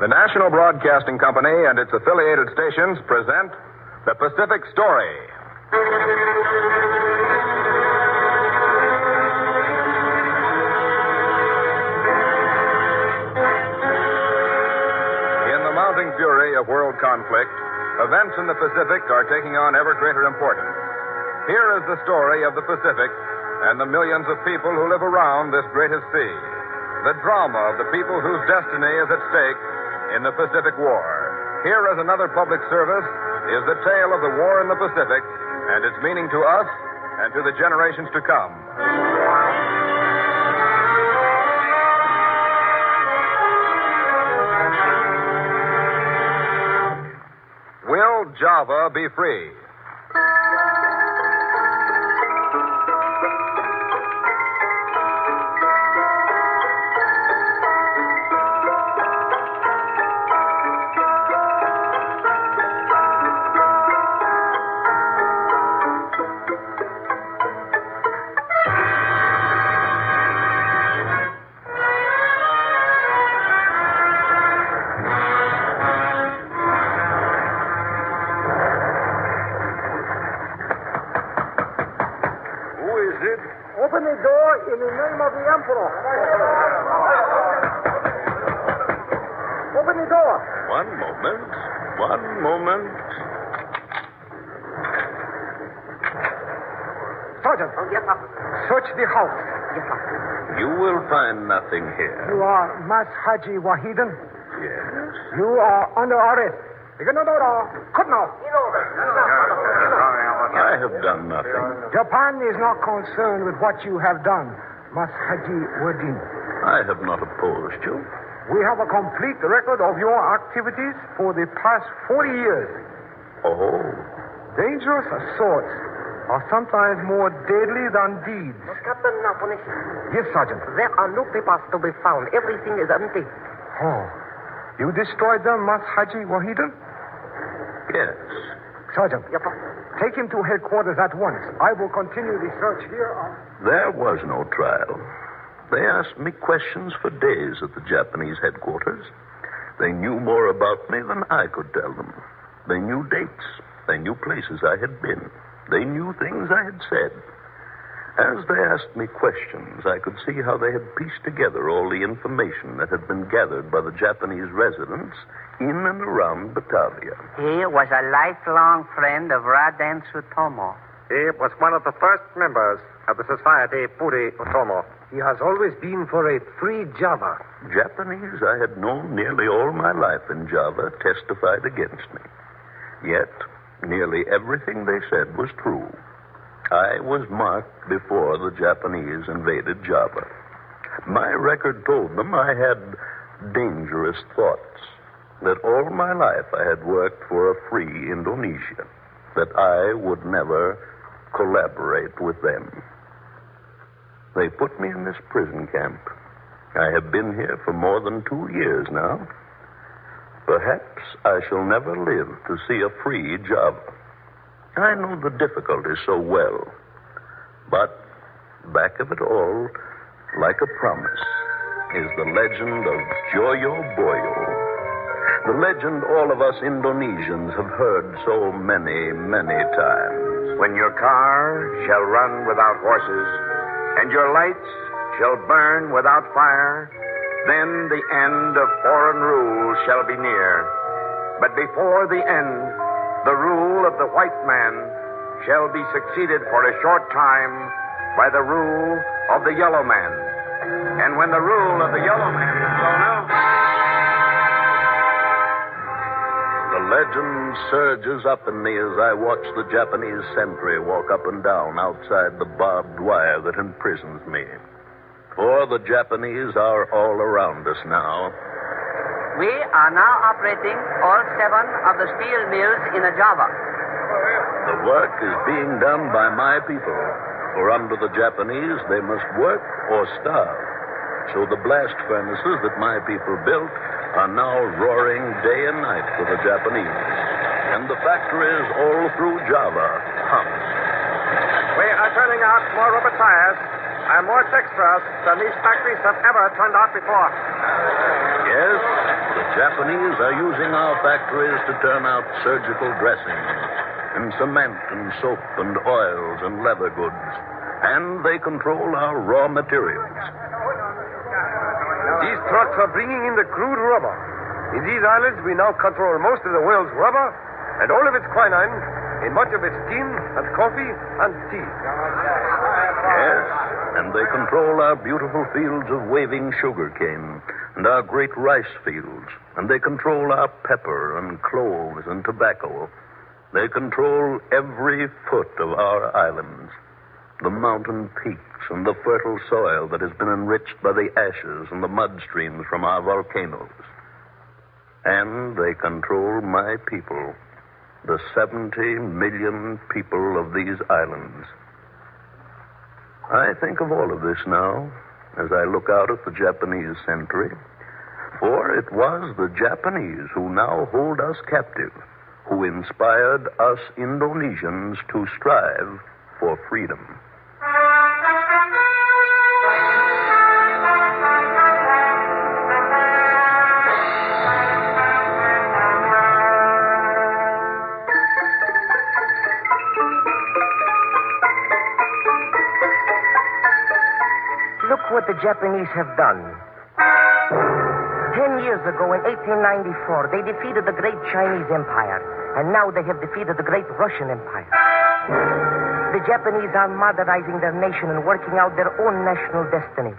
The National Broadcasting Company and its affiliated stations present The Pacific Story. In the mounting fury of world conflict, events in the Pacific are taking on ever greater importance. Here is the story of the Pacific and the millions of people who live around this greatest sea. The drama of the people whose destiny is at stake in the Pacific War. Here as another public service is the tale of the war in the Pacific and its meaning to us and to the generations to come. Will Java be free? Open the door in the name of the Emperor. Open the door. One moment. Sergeant. Oh, yes, sir. Search the house. Yes, sir. You will find nothing here. You are Mas Haji Wahidin. Yes. You are under arrest. I have done nothing. Japan is not concerned with what you have done, Mas Haji Wadin. I have not opposed you. We have a complete record of your activities for the past 40 years. Oh. Dangerous assaults are sometimes more deadly than deeds. Captain Napoli. Yes, Sergeant. There are no papers to be found. Everything is empty. Oh. You destroyed them, Mas Haji Wahidin? Yes. Sergeant. Yes, sir. Take him to headquarters at once. I will continue the search here. There was no trial. They asked me questions for days at the Japanese headquarters. They knew more about me than I could tell them. They knew dates. They knew places I had been. They knew things I had said. As they asked me questions, I could see how they had pieced together all the information that had been gathered by the Japanese residents in and around Batavia. He was a lifelong friend of Raden Tsutomu. He was one of the first members of the Society Puri Otomo. He has always been for a free Java. Japanese I had known nearly all my life in Java testified against me. Yet, nearly everything they said was true. I was marked before the Japanese invaded Java. My record told them I had dangerous thoughts, that all my life I had worked for a free Indonesia, that I would never collaborate with them. They put me in this prison camp. I have been here for more than 2 years now. Perhaps I shall never live to see a free Java. I know the difficulties so well. But back of it all, like a promise, is the legend of Joyo Boyo. The legend all of us Indonesians have heard so many, many times. When your car shall run without horses, and your lights shall burn without fire, then the end of foreign rule shall be near. But before the end, the rule of the white man shall be succeeded for a short time by the rule of the yellow man. And when the rule of the yellow man is blown out, the legend surges up in me as I watch the Japanese sentry walk up and down outside the barbed wire that imprisons me. For the Japanese are all around us now. We are now operating all 7 of the steel mills in Java. The work is being done by my people, for under the Japanese they must work or starve. So the blast furnaces that my people built are now roaring day and night for the Japanese. And the factories all through Java hum. We are turning out more rubber tires and more dextrose than these factories have ever turned out before. Yes, the The Japanese are using our factories to turn out surgical dressings and cement and soap and oils and leather goods. And they control our raw materials. These trucks are bringing in the crude rubber. In these islands, we now control most of the world's rubber and all of its quinine, and much of its tin and coffee and tea. Yes, and they control our beautiful fields of waving sugar cane and our great rice fields, and they control our pepper and cloves and tobacco. They control every foot of our islands, the mountain peaks and the fertile soil that has been enriched by the ashes and the mud streams from our volcanoes. And they control my people, the 70 million people of these islands. I think of all of this now as I look out at the Japanese sentry, for it was the Japanese who now hold us captive, who inspired us Indonesians to strive for freedom. Look what the Japanese have done. 10 years ago, in 1894, they defeated the great Chinese Empire, and now they have defeated the great Russian Empire. The Japanese are modernizing their nation and working out their own national destiny.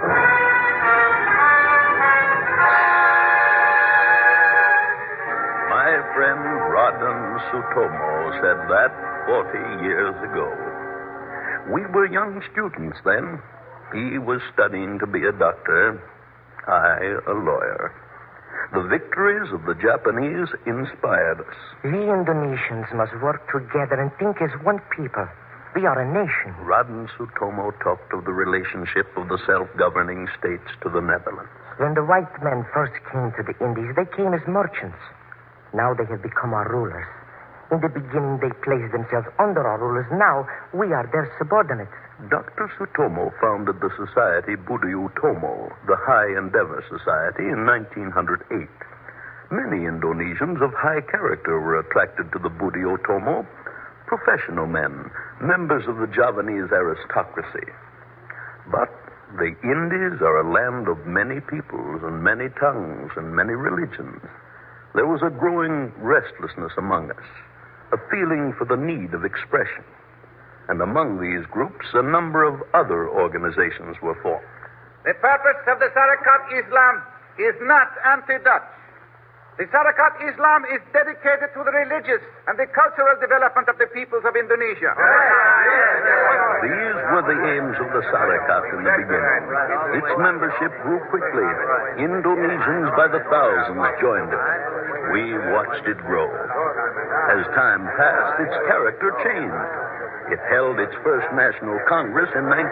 My friend Rodden Sutomo said that 40 years ago. We were young students then. He was studying to be a doctor, I a lawyer. The victories of the Japanese inspired us. We Indonesians must work together and think as one people. We are a nation. Rodden Sutomo talked of the relationship of the self-governing states to the Netherlands. When the white men first came to the Indies, they came as merchants. Now they have become our rulers. In the beginning, they placed themselves under our rulers. Now, we are their subordinates. Dr. Sutomo founded the society Budayu Tomo, the High Endeavor Society, in 1908. Many Indonesians of high character were attracted to the Budayu Tomo, professional men, members of the Javanese aristocracy. But the Indies are a land of many peoples and many tongues and many religions. There was a growing restlessness among us, a feeling for the need of expression. And among these groups, a number of other organizations were formed. The purpose of the Sarekat Islam is not anti-Dutch. The Sarekat Islam is dedicated to the religious and the cultural development of the peoples of Indonesia. These were the aims of the Sarekat in the beginning. Its membership grew quickly. Indonesians by the thousands joined it. We watched it grow. As time passed, its character changed. It held its first National Congress in 1916.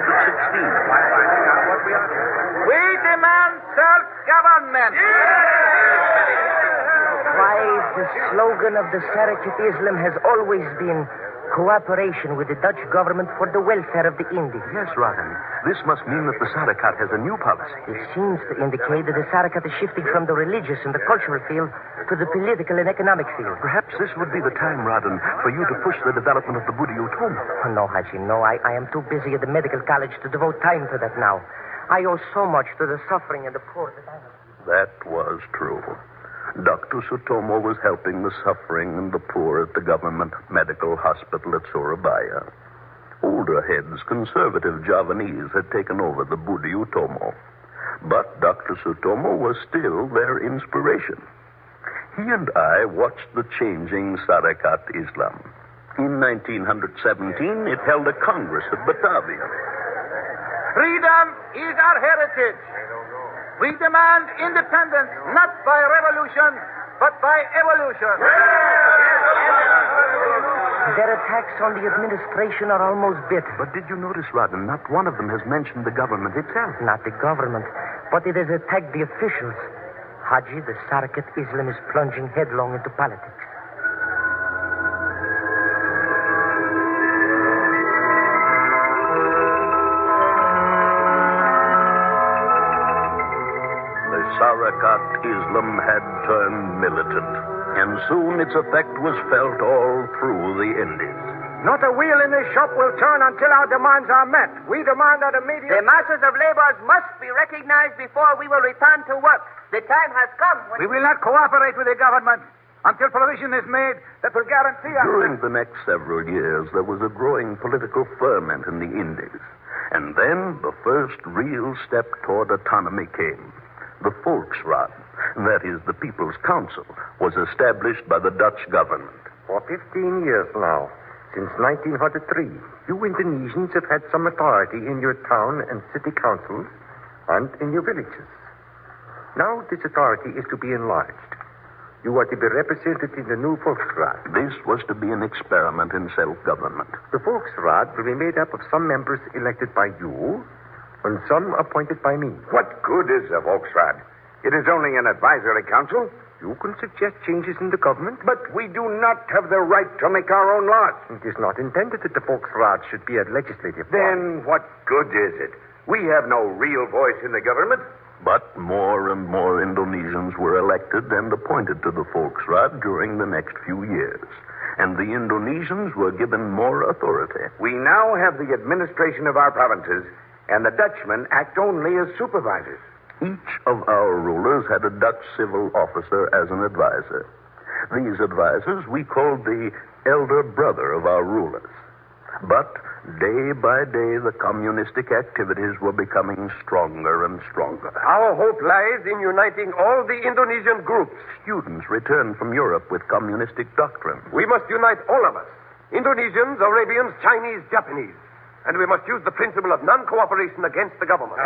We demand self-government. Why, the slogan of the Sarekat Islam has always been cooperation with the Dutch government for the welfare of the Indies. Yes, Rodden. This must mean that the Sarekat has a new policy. It seems to indicate that the Sarekat is shifting from the religious and the cultural field to the political and economic field. Perhaps this would be the time, Rodden, for you to push the development of the Budayu Tomo. Oh, no, Haji, no. I am too busy at the medical college to devote time to that now. I owe so much to the suffering and the poor that I have. That was true. Dr. Sutomo was helping the suffering and the poor at the government medical hospital at Surabaya. Older heads, conservative Javanese, had taken over the Budayu Tomo. But Dr. Sutomo was still their inspiration. He and I watched the changing Sarekat Islam. In 1917, it held a congress at Batavia. Freedom is our heritage. We demand independence, not by revolution, but by evolution. Their attacks on the administration are almost bitter. But did you notice, Rodden, not one of them has mentioned the government itself? Not the government, but it has attacked the officials. Haji, the Sarekat Islam is plunging headlong into politics. Sarekat Islam had turned militant, and soon its effect was felt all through the Indies. Not a wheel in this shop will turn until our demands are met. We demand that immediate... The masses of laborers must be recognized before we will return to work. The time has come when... We will not cooperate with the government until provision is made that will guarantee us... During the next several years, there was a growing political ferment in the Indies. And then the first real step toward autonomy came. The Volksraad, that is, the People's Council, was established by the Dutch government. For 15 years now, since 1903, you Indonesians have had some authority in your town and city councils and in your villages. Now this authority is to be enlarged. You are to be represented in the new Volksraad. This was to be an experiment in self-government. The Volksraad will be made up of some members elected by you and some appointed by me. What good is the Volksraad? It is only an advisory council. You can suggest changes in the government, But we do not have the right to make our own laws. it is not intended that the Volksraad should be a legislative body. Then what good is it? We have no real voice in the government. But more and more Indonesians were elected and appointed to the Volksraad during the next few years. And the Indonesians were given more authority. We now have the administration of our provinces, and the Dutchmen act only as supervisors. Each of our rulers had a Dutch civil officer as an advisor. These advisors we called the elder brother of our rulers. But day by day, the communistic activities were becoming stronger and stronger. Our hope lies in uniting all the Indonesian groups. Students returned from Europe with communistic doctrine. We must unite all of us. Indonesians, Arabians, Chinese, Japanese. And we must use the principle of non-cooperation against the government.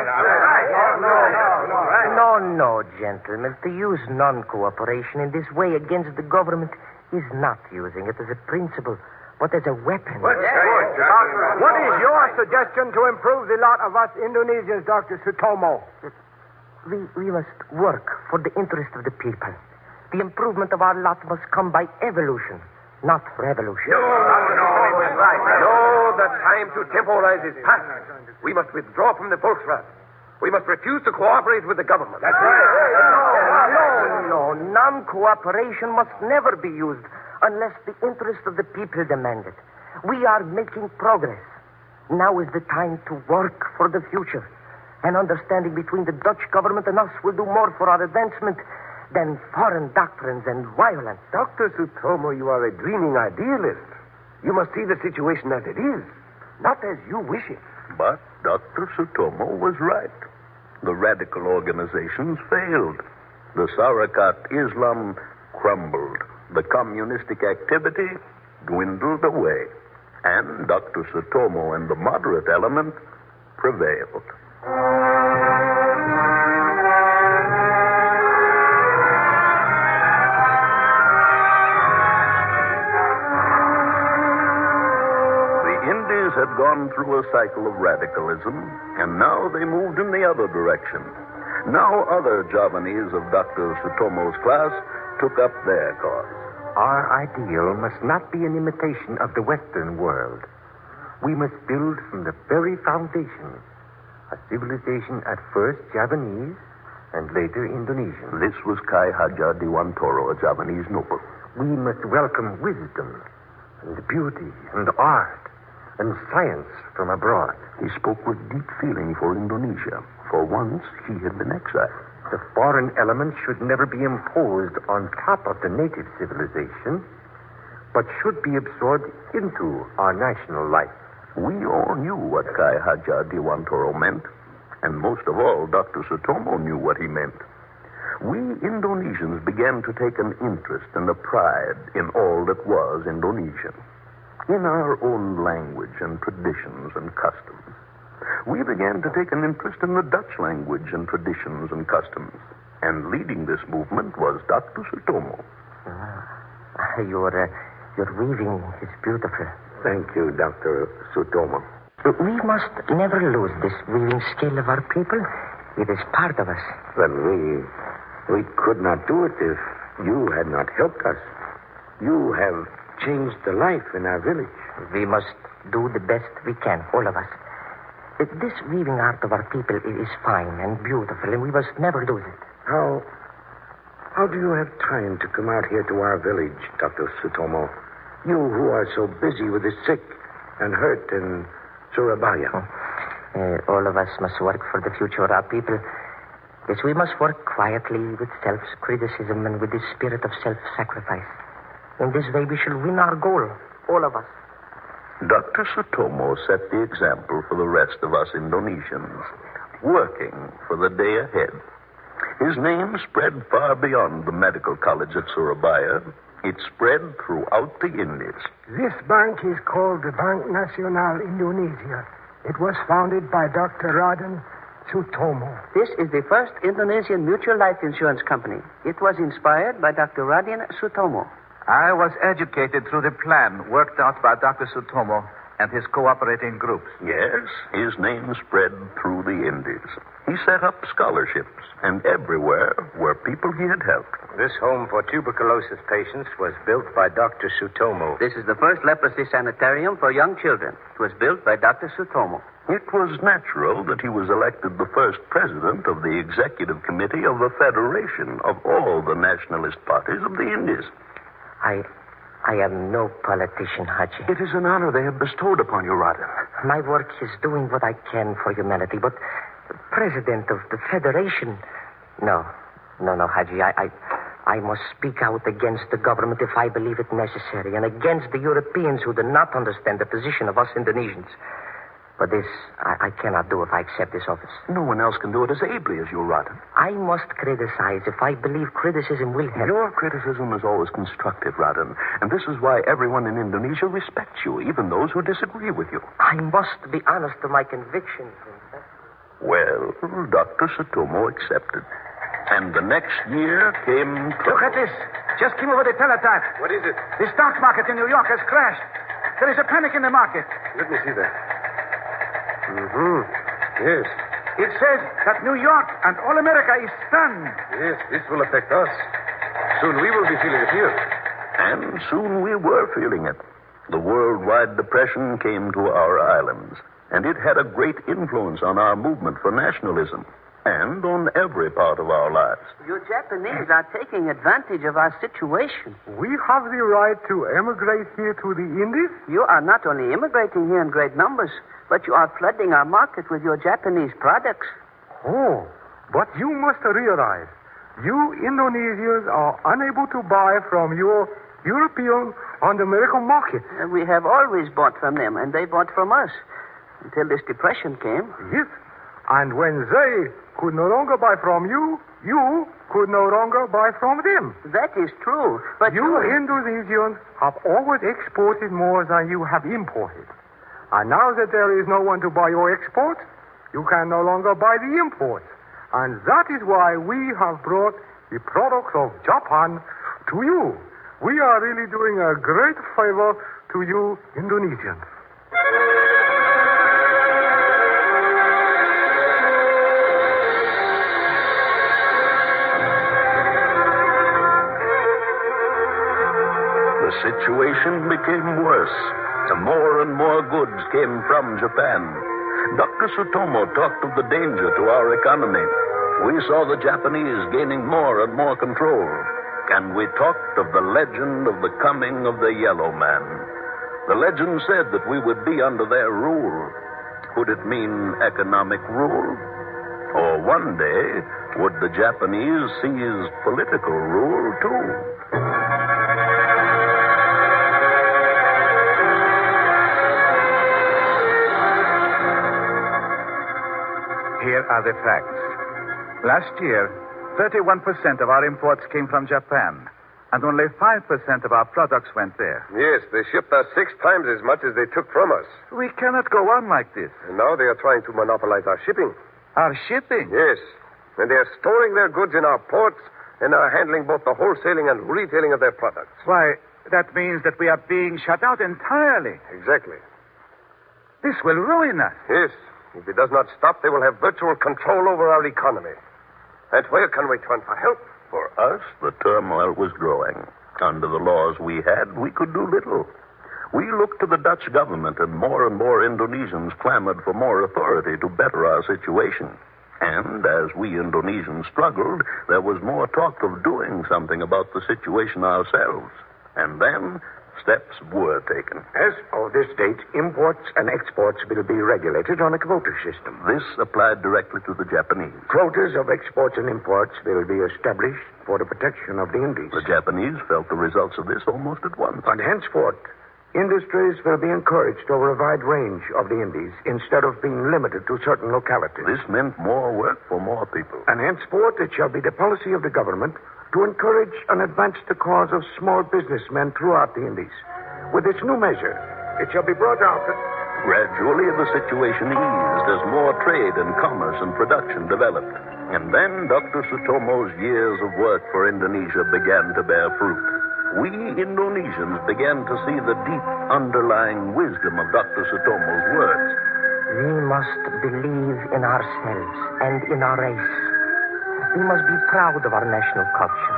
No, gentlemen. To use non-cooperation in this way against the government is not using it as a principle, but as a weapon. What is your suggestion to improve the lot of us Indonesians, Dr. Sutomo? We must work for the interest of the people. The improvement of our lot must come by evolution, not revolution. No, the time to temporize is past. We must withdraw from the Volksraad. We must refuse to cooperate with the government. That's right. No. Non-cooperation must never be used unless the interest of the people demand it. We are making progress. Now is the time to work for the future. An understanding between the Dutch government and us will do more for our advancement than foreign doctrines and violence. Dr. Sutomo, you are a dreaming idealist. You must see the situation as it is, not as you wish it. But Dr. Sutomo was right. The radical organizations failed. The Sarakat Islam crumbled. The communistic activity dwindled away. And Dr. Sutomo and the moderate element prevailed. Had gone through a cycle of radicalism, and now they moved in the other direction. Now other Javanese of Dr. Sutomo's class took up their cause. Our ideal must not be an imitation of the Western world. We must build from the very foundation a civilization at first Javanese and later Indonesian. This was Kai Hajar Dewantoro, a Javanese noble. We must welcome wisdom and beauty and art and science from abroad. He spoke with deep feeling for Indonesia. For once, he had been exiled. The foreign element should never be imposed on top of the native civilization, but should be absorbed into our national life. We all knew what Kai Hajar Dewantoro meant, and most of all, Dr. Sutomo knew what he meant. We Indonesians began to take an interest and a pride in all that was Indonesian. In our own language and traditions and customs. We began to take an interest in the Dutch language and traditions and customs. And leading this movement was Dr. Sutomo. Your weaving is beautiful. Thank you, Dr. Sutomo. We must never lose this weaving skill of our people. It is part of us. Then we could not do it if you had not helped us. You have changed the life in our village. We must do the best we can, all of us. This weaving art of our people is fine and beautiful, and we must never lose it. How do you have time to come out here to our village, Dr. Sutomo? You who are so busy with the sick and hurt in Surabaya. All of us must work for the future of our people. Yes, we must work quietly with self-criticism and with the spirit of self-sacrifice. In this way, we shall win our goal, all of us. Dr. Sutomo set the example for the rest of us Indonesians, working for the day ahead. His name spread far beyond the medical college at Surabaya. It spread throughout the Indies. This bank is called the Bank Nasional Indonesia. It was founded by Dr. Raden Sutomo. This is the first Indonesian mutual life insurance company. It was inspired by Dr. Raden Sutomo. I was educated through the plan worked out by Dr. Sutomo and his cooperating groups. Yes, his name spread through the Indies. He set up scholarships, and everywhere were people he had helped. This home for tuberculosis patients was built by Dr. Sutomo. This is the first leprosy sanitarium for young children. It was built by Dr. Sutomo. It was natural that he was elected the first president of the executive committee of the Federation of all the nationalist parties of the Indies. I am no politician, Haji. It is an honor they have bestowed upon you, Raden. My work is doing what I can for humanity, but president of the Federation... No, Haji. I must speak out against the government if I believe it necessary, and against the Europeans who do not understand the position of us Indonesians. But this, I cannot do if I accept this office. No one else can do it as ably as you, Raden. I must criticize if I believe criticism will help. Your criticism is always constructive, Raden, and this is why everyone in Indonesia respects you, even those who disagree with you. I must be honest to my convictions. Well, Dr. Sutomo accepted. And the next year came... Look at this. Just came over the teletype. What is it? The stock market in New York has crashed. There is a panic in the market. Let me see that. Yes. It says that New York and all America is stunned. Yes, this will affect us. Soon we will be feeling it here. And soon we were feeling it. The worldwide depression came to our islands, and it had a great influence on our movement for nationalism and on every part of our lives. You Japanese are taking advantage of our situation. We have the right to emigrate here to the Indies? You are not only immigrating here in great numbers, but you are flooding our market with your Japanese products. Oh, but you must realize, you Indonesians are unable to buy from your European and American market. We have always bought from them, and they bought from us, until this depression came. Yes, and when they could no longer buy from you, you could no longer buy from them. That is true, but you Indonesians have always exported more than you have imported. And now that there is no one to buy your exports, you can no longer buy the imports. And that is why we have brought the products of Japan to you. We are really doing a great favor to you Indonesians. The situation became worse. More and more goods came from Japan. Dr. Sutomo talked of the danger to our economy. We saw the Japanese gaining more and more control. And we talked of the legend of the coming of the Yellow Man. The legend said that we would be under their rule. Could it mean economic rule? Or one day, would the Japanese seize political rule, too? Here are the facts. Last year, 31% of our imports came from Japan, and only 5% of our products went there. Yes, they shipped us 6 times as much as they took from us. We cannot go on like this. And now they are trying to monopolize our shipping. Our shipping? Yes. And they are storing their goods in our ports and are handling both the wholesaling and retailing of their products. Why, that means that we are being shut out entirely. Exactly. This will ruin us. Yes. If it does not stop, they will have virtual control over our economy. And where can we turn for help? For us, the turmoil was growing. Under the laws we had, we could do little. We looked to the Dutch government, and more Indonesians clamored for more authority to better our situation. And as we Indonesians struggled, there was more talk of doing something about the situation ourselves. And then steps were taken. As of this date, imports and exports will be regulated on a quota system. This applied directly to the Japanese. Quotas of exports and imports will be established for the protection of the Indies. The Japanese felt the results of this almost at once. And henceforth, industries will be encouraged over a wide range of the Indies instead of being limited to certain localities. This meant more work for more people. And henceforth, it shall be the policy of the government to encourage and advance the cause of small businessmen throughout the Indies. With this new measure, it shall be brought out that... Gradually, the situation eased as more trade and commerce and production developed. And then Dr. Sutomo's years of work for Indonesia began to bear fruit. We Indonesians began to see the deep underlying wisdom of Dr. Sutomo's words. We must believe in ourselves and in our race. We must be proud of our national culture.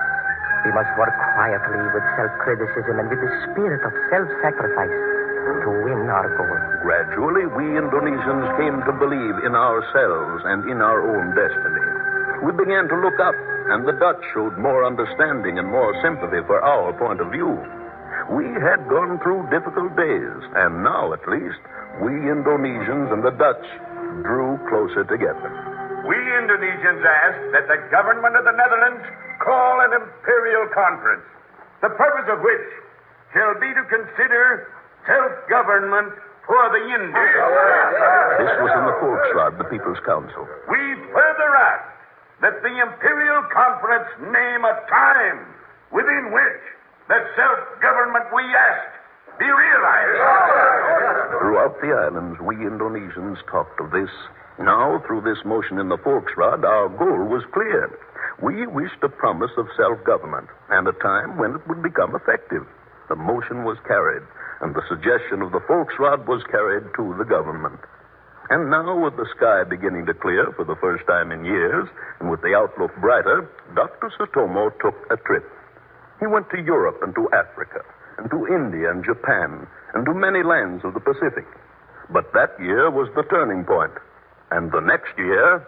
We must work quietly with self-criticism and with the spirit of self-sacrifice to win our goal. Gradually, we Indonesians came to believe in ourselves and in our own destiny. We began to look up, and the Dutch showed more understanding and more sympathy for our point of view. We had gone through difficult days, and now, at least, we Indonesians and the Dutch drew closer together. We Indonesians ask that the government of the Netherlands call an imperial conference, the purpose of which shall be to consider self-government for the Indies. This was in the Volksraad, the People's Council. We further ask that the imperial conference name a time within which the self-government we asked be realized. Throughout the islands, we Indonesians talked of this. Now, through this motion in the Volksraad, our goal was clear. We wished a promise of self-government and a time when it would become effective. The motion was carried, and the suggestion of the Volksraad was carried to the government. And now, with the sky beginning to clear for the first time in years, and with the outlook brighter, Dr. Sutomo took a trip. He went to Europe and to Africa, and to India and Japan, and to many lands of the Pacific. But that year was the turning point. And the next year...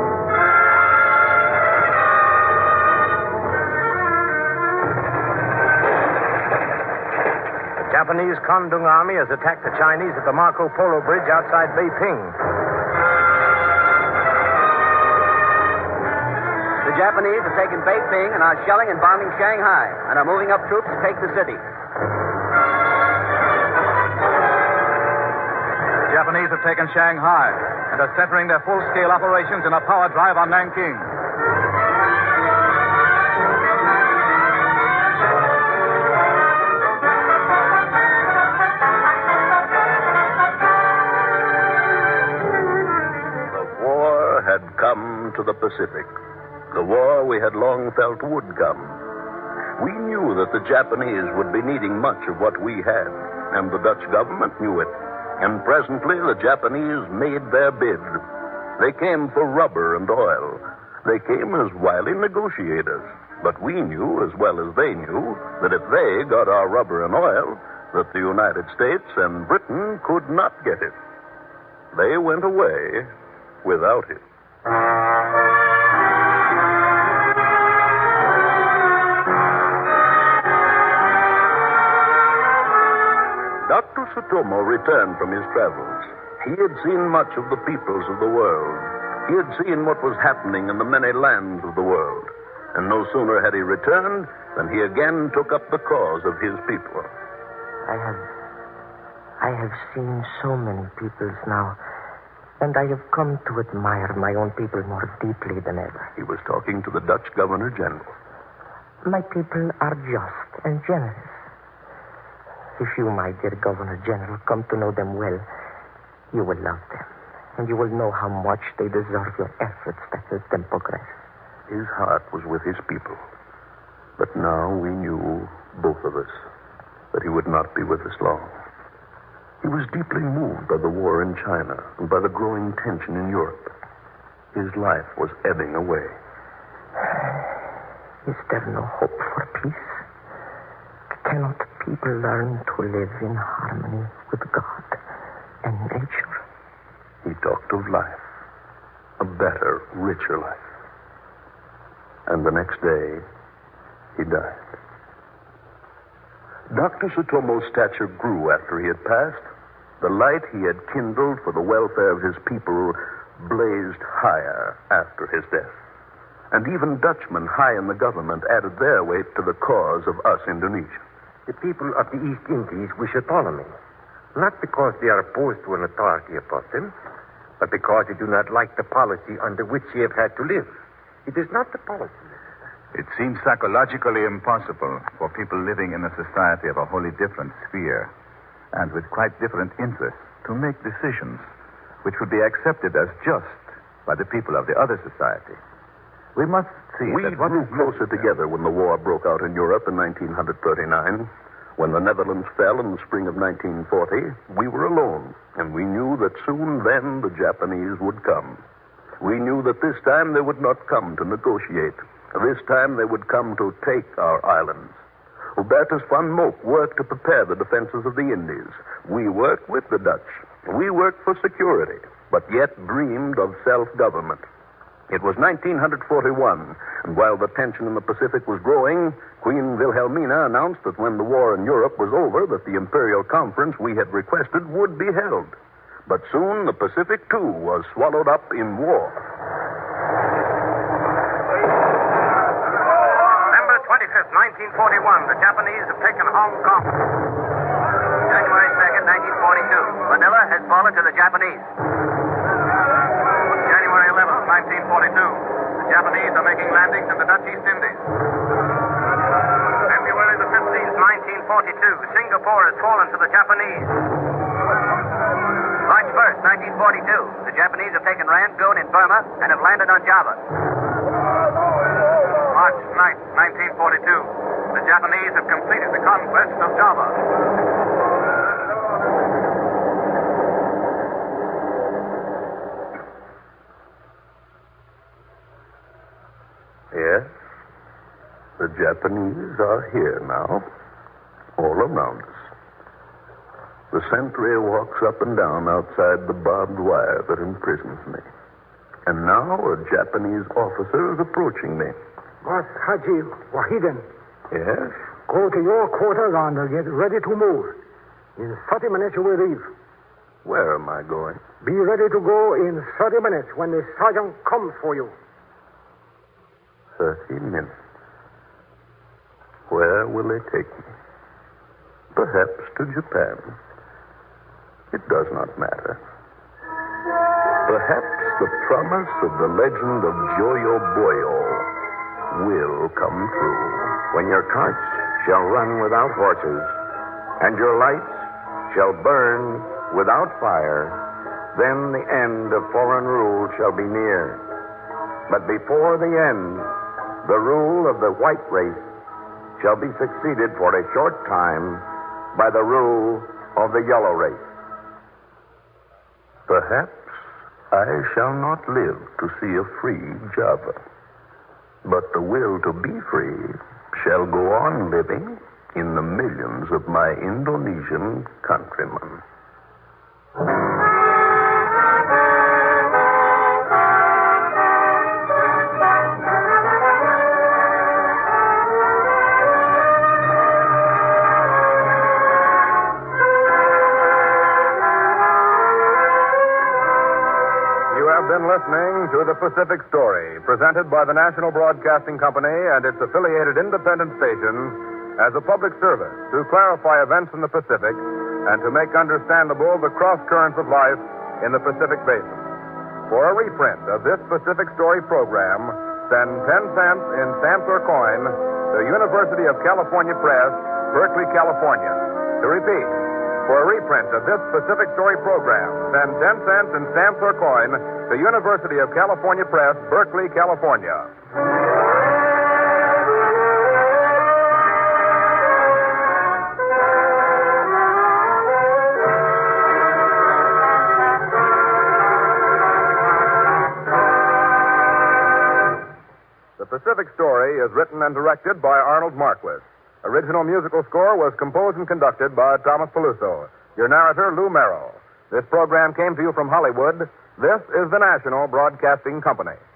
The Japanese Kondung Army has attacked the Chinese at the Marco Polo Bridge outside Beiping. The Japanese have taken Beiping and are shelling and bombing Shanghai and are moving up troops to take the city. The Japanese have taken Shanghai and are centering their full-scale operations in a power drive on Nanking. The war had come to the Pacific. The war we had long felt would come. We knew that the Japanese would be needing much of what we had, and the Dutch government knew it. And presently, the Japanese made their bid. They came for rubber and oil. They came as wily negotiators. But we knew, as well as they knew, that if they got our rubber and oil, that the United States and Britain could not get it. They went away without it. Dr. Sutomo returned from his travels. He had seen much of the peoples of the world. He had seen what was happening in the many lands of the world. And no sooner had he returned than he again took up the cause of his people. I have seen so many peoples now, and I have come to admire my own people more deeply than ever. He was talking to the Dutch Governor General. My people are just and generous. If you, my dear Governor General, come to know them well, you will love them, and you will know how much they deserve your efforts to help them progress. His heart was with his people. But now we knew, both of us, that he would not be with us long. He was deeply moved by the war in China and by the growing tension in Europe. His life was ebbing away. Is there no hope for peace? Cannot people learn to live in harmony with God and nature? He talked of life, a better, richer life. And the next day, he died. Dr. Tsutomu's stature grew after he had passed. The light he had kindled for the welfare of his people blazed higher after his death. And even Dutchmen high in the government added their weight to the cause of us Indonesians. The people of the East Indies wish autonomy, not because they are opposed to an authority above them, but because they do not like the policy under which they have had to live. It is not the policy. It seems psychologically impossible for people living in a society of a wholly different sphere and with quite different interests to make decisions which would be accepted as just by the people of the other society. We must see We that what grew is closer together when the war broke out in Europe in 1939. When the Netherlands fell in the spring of 1940, we were alone, and we knew that soon then the Japanese would come. We knew that this time they would not come to negotiate. This time they would come to take our islands. Hubertus von Mock worked to prepare the defenses of the Indies. We worked with the Dutch. We worked for security, but yet dreamed of self-government. It was 1941, and while the tension in the Pacific was growing, Queen Wilhelmina announced that when the war in Europe was over, that the Imperial Conference we had requested would be held. But soon the Pacific, too, was swallowed up in war. December 25th, 1941, the Japanese have taken Hong Kong. January 2nd, 1942. Manila has fallen to the Japanese. January 11th, 1942, the Japanese are making landings in the Dutch East Indies. February the 15th, 1942, Singapore has fallen to the Japanese. March 1st, 1942. The Japanese have taken Rangoon in Burma and have landed on Java. March 9th, 1942, the Japanese have completed the conquest of Java. Yes, the Japanese are here now, all around us. The sentry walks up and down outside the barbed wire that imprisons me. And now a Japanese officer is approaching me. Boss Haji Wahiden, Yes? go to your quarters and get ready to move. In 30 minutes you will leave. Where am I going? Be ready to go in 30 minutes when the sergeant comes for you. 30 minutes. Where will they take me? Perhaps to Japan. It does not matter. Perhaps the promise of the legend of Joyo Boyo will come true. When your carts shall run without horses, and your lights shall burn without fire, then the end of foreign rule shall be near. But before the end, the rule of the white race shall be succeeded for a short time by the rule of the yellow race. Perhaps I shall not live to see a free Java. But the will to be free shall go on living in the millions of my Indonesian countrymen. Been listening to The Pacific Story, presented by the National Broadcasting Company and its affiliated independent stations as a public service to clarify events in the Pacific and to make understandable the cross currents of life in the Pacific Basin. For a reprint of this Pacific Story program, send 10 cents in stamps or coin to University of California Press, Berkeley, California. To repeat, for a reprint of this Pacific Story program, send 10 cents in stamps or coin to University of California Press, Berkeley, California. The Pacific Story is written and directed by Arnold Marquis. Original musical score was composed and conducted by Thomas Peluso. Your narrator, Lou Merrill. This program came to you from Hollywood, This is the National Broadcasting Company.